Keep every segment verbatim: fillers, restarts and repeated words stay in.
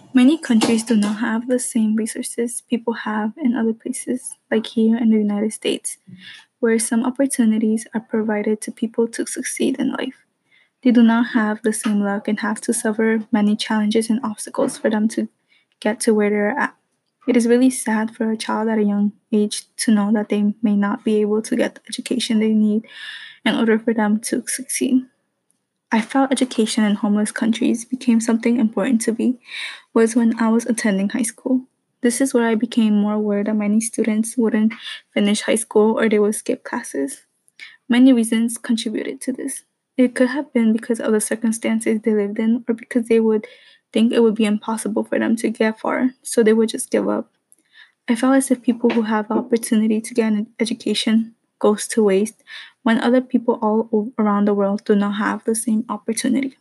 Many countries do not have the same resources people have in other places, like here in the United States, where some opportunities are provided to people to succeed in life. They do not have the same luck and have to suffer many challenges and obstacles for them to get to where they're at. It is really sad for a child at a young age to know that they may not be able to get the education they need in order for them to succeed. I felt education in homeless countries became something important to me was when I was attending high school. This is where I became more aware that many students wouldn't finish high school or they would skip classes. Many reasons contributed to this. It could have been because of the circumstances they lived in or because they would think it would be impossible for them to get far, so they would just give up. I felt as if people who have the opportunity to get an education goes to waste when other people all o- around the world do not have the same opportunity.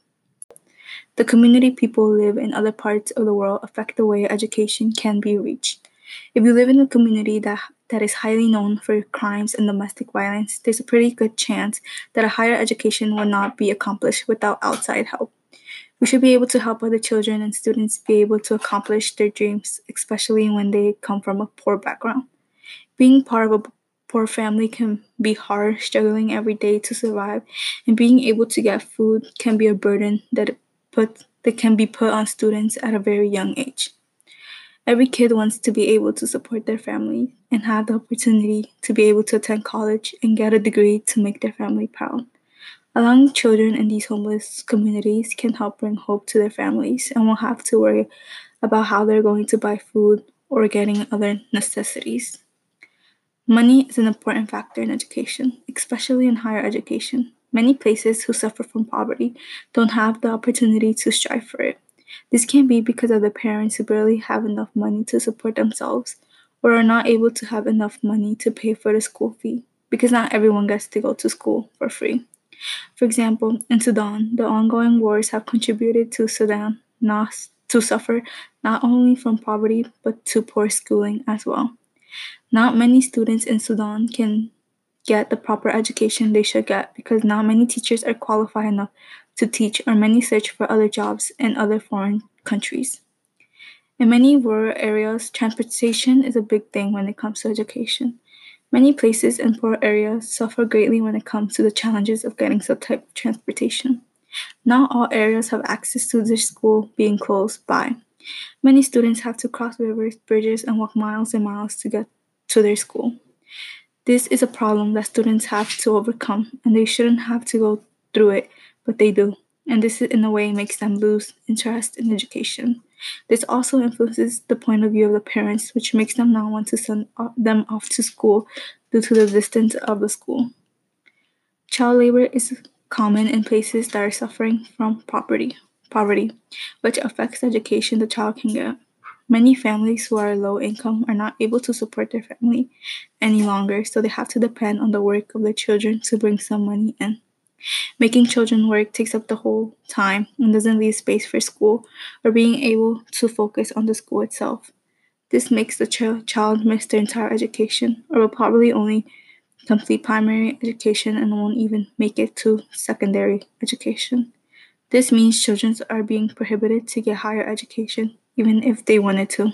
The community people live in other parts of the world affect the way education can be reached. If you live in a community that that is highly known for crimes and domestic violence, there's a pretty good chance that a higher education will not be accomplished without outside help. We should be able to help other children and students be able to accomplish their dreams, especially when they come from a poor background. Being part of a poor family can be hard, struggling every day to survive, and being able to get food can be a burden that put that can be put on students at a very young age. Every kid wants to be able to support their family and have the opportunity to be able to attend college and get a degree to make their family proud. Allowing children in these homeless communities can help bring hope to their families and won't have to worry about how they're going to buy food or getting other necessities. Money is an important factor in education, especially in higher education. Many places who suffer from poverty don't have the opportunity to strive for it. This can be because of the parents who barely have enough money to support themselves or are not able to have enough money to pay for the school fee, because not everyone gets to go to school for free. For example, in Sudan, the ongoing wars have contributed to Sudan not to suffer not only from poverty but to poor schooling as well. Not many students in Sudan can get the proper education they should get because not many teachers are qualified enough to teach, or many search for other jobs in other foreign countries. In many rural areas, transportation is a big thing when it comes to education. Many places in poor areas suffer greatly when it comes to the challenges of getting some type of transportation. Not all areas have access to their school being close by. Many students have to cross rivers, bridges, and walk miles and miles to get to their school. This is a problem that students have to overcome, and they shouldn't have to go through it, but they do. And this, in a way, makes them lose interest in education. This also influences the point of view of the parents, which makes them not want to send them off to school due to the distance of the school. Child labor is common in places that are suffering from poverty, poverty, which affects the education the child can get. Many families who are low income are not able to support their family any longer, so they have to depend on the work of their children to bring some money in. Making children work takes up the whole time and doesn't leave space for school or being able to focus on the school itself. This makes the ch- child miss their entire education or will probably only complete primary education and won't even make it to secondary education. This means children are being prohibited to get higher education even if they wanted to.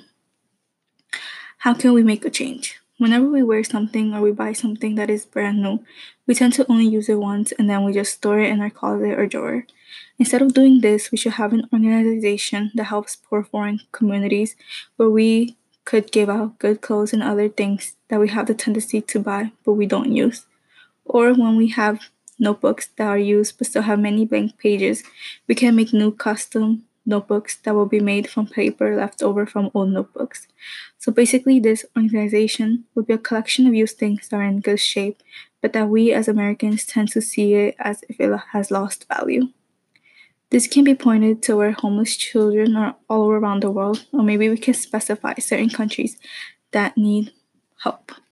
How can we make a change? Whenever we wear something or we buy something that is brand new, we tend to only use it once and then we just store it in our closet or drawer. Instead of doing this, we should have an organization that helps poor foreign communities where we could give out good clothes and other things that we have the tendency to buy but we don't use. Or when we have notebooks that are used but still have many blank pages, we can make new custom notebooks that will be made from paper left over from old notebooks. So basically, this organization would be a collection of used things that are in good shape, but that we as Americans tend to see it as if it has lost value. This can be pointed to where homeless children are all around the world, or maybe we can specify certain countries that need help.